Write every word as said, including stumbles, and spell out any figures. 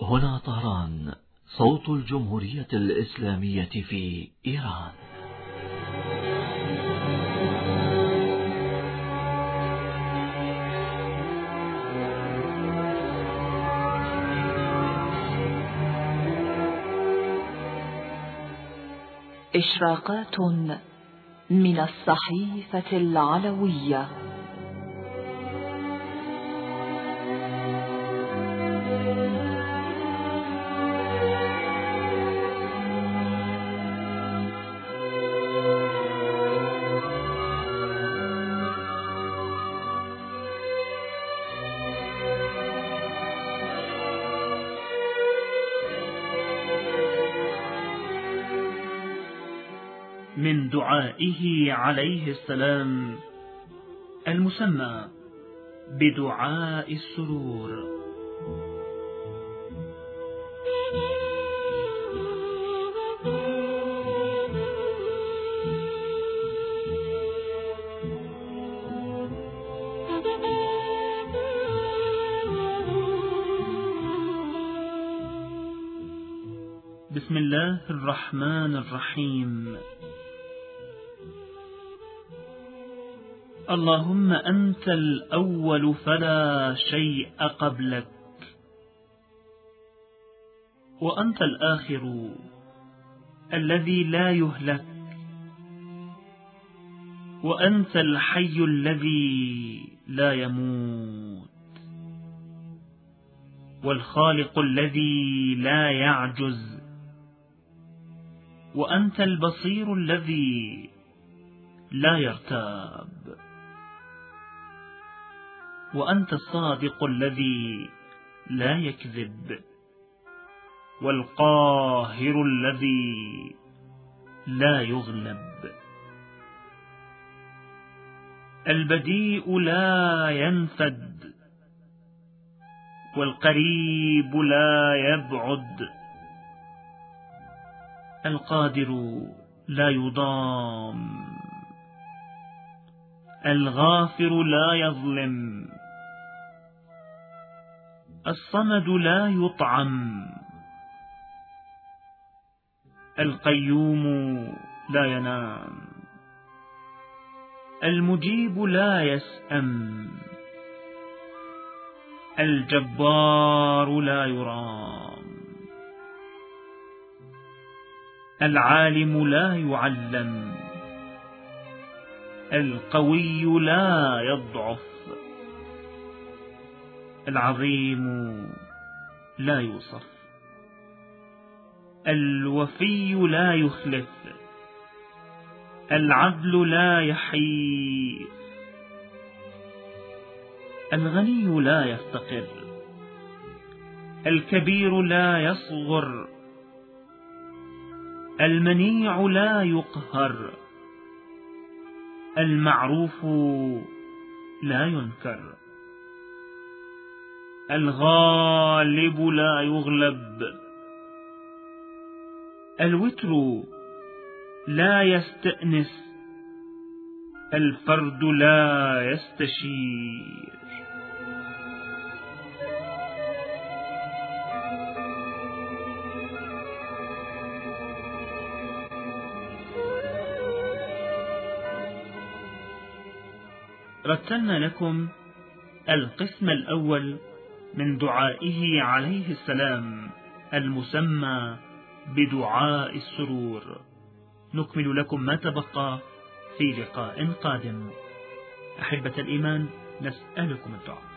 هنا طهران، صوت الجمهورية الإسلامية في إيران. إشراقات من الصحيفة العلوية. من دعائه عليه السلام المسمى بدعاء السرور. بسم الله الرحمن الرحيم. اللهم أنت الأول فلا شيء قبلك، وأنت الآخر الذي لا يهلك، وأنت الحي الذي لا يموت، والخالق الذي لا يعجز، وأنت البصير الذي لا يرتاب، وأنت الصادق الذي لا يكذب، والقاهر الذي لا يغلب، البديء لا ينفد، والقريب لا يبعد، القادر لا يضام، الغافر لا يظلم، الصمد لا يطعم، القيوم لا ينام، المجيب لا يسأم، الجبار لا يرام، العالم لا يعلم، القوي لا يضعف، العظيم لا يوصف، الوفي لا يخلف، العدل لا يحيف، الغني لا يفتقر، الكبير لا يصغر، المنيع لا يقهر، المعروف لا ينكر، الغالب لا يغلب، الوتر لا يستأنس، الفرد لا يستشير. رتلنا لكم القسم الأول من دعائه عليه السلام المسمى بدعاء السرور. نكمل لكم ما تبقى في لقاء قادم. أحبة الإيمان، نسألكم الدعاء.